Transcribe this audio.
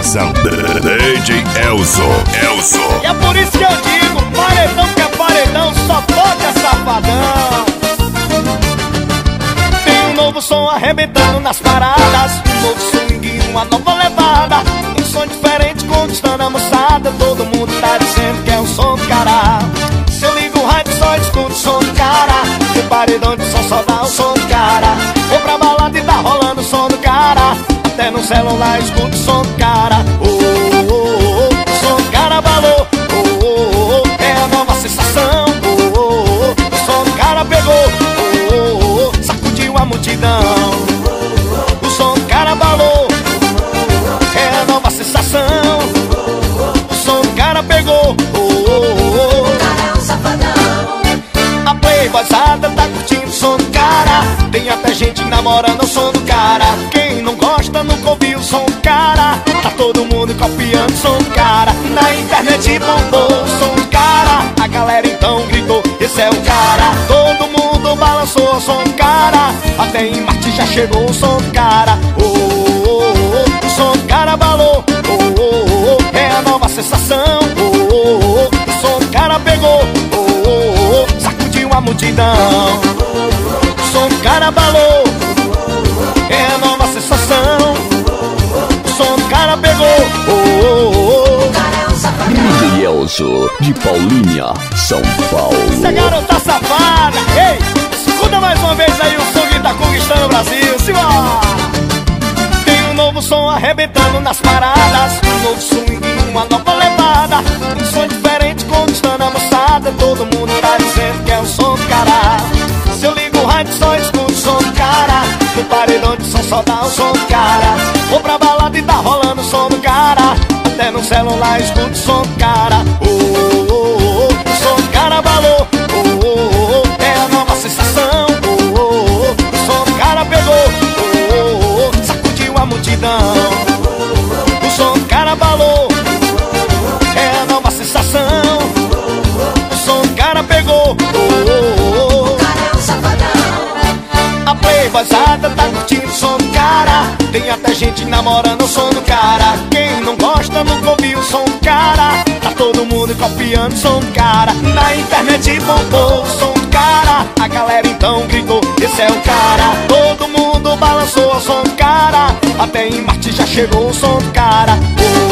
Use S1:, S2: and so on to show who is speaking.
S1: Produção DJ Elzo.
S2: E é por isso que eu digo, paredão que é paredão, só toca safadão. Tem um novo som arrebentando nas paradas, um novo swing, uma nova levada, um som diferente conquistando a moçada. Todo mundo tá dizendo que é o som do cara. Se eu ligo o rádio só escuto o som do cara. O paredão de som só dá o som do cara. Vou pra balada e tá rolando o som do cara. Até no celular escuto o som do cara. O som do cara abalou. É a nova sensação. O som do cara pegou. Sacudiu a multidão. O som do cara abalou. É a nova sensação. O som do cara pegou. A playboyzada tá curtindo o som do cara. Tem até gente namorando o som do cara. Quem não gosta nunca ouviu o som do cara. Tá todo mundo copiando o som do cara. Na internet bombou o som do cara. A galera então gritou, esse é o cara. Todo mundo balançou o som do cara. Até em Marte já chegou o som do cara. O som do cara abalou. É a nova sensação. O som do cara pegou. Sacudiu a multidão. O som do cara abalou. É a nova sensação. O som do cara pegou.
S3: DJ Elzo, de Paulínia, São Paulo.
S2: Essa garota safada. Ei, escuta mais uma vez aí o som que tá conquistando o Brasil. Simbora! Tem um novo som arrebentando nas paradas, um novo swing, uma nova levada, um som diferente conquistando a moçada. Todo mundo tá dizendo que é o som do cara. Se eu ligo o rádio só escuto o som do cara. No paredão de som só dá o som do cara. Vou pra balada e tá rolando o som do cara. Até no celular escuto o som do cara. O som do cara abalou. É a nova sensação. O som do cara pegou. Sacudiu a multidão. O som do cara abalou. É a nova sensação. O som do cara pegou. A playboyzada tá curtindo o som do cara. Tem até gente namorando o som do cara. Quem não gosta nunca ouviu o som do cara. Tá todo mundo copiando o som do cara. Na internet bombou o som do cara. A galera então gritou, esse é o cara. Todo mundo balançou o som do cara. Até em Marte já chegou o som do cara.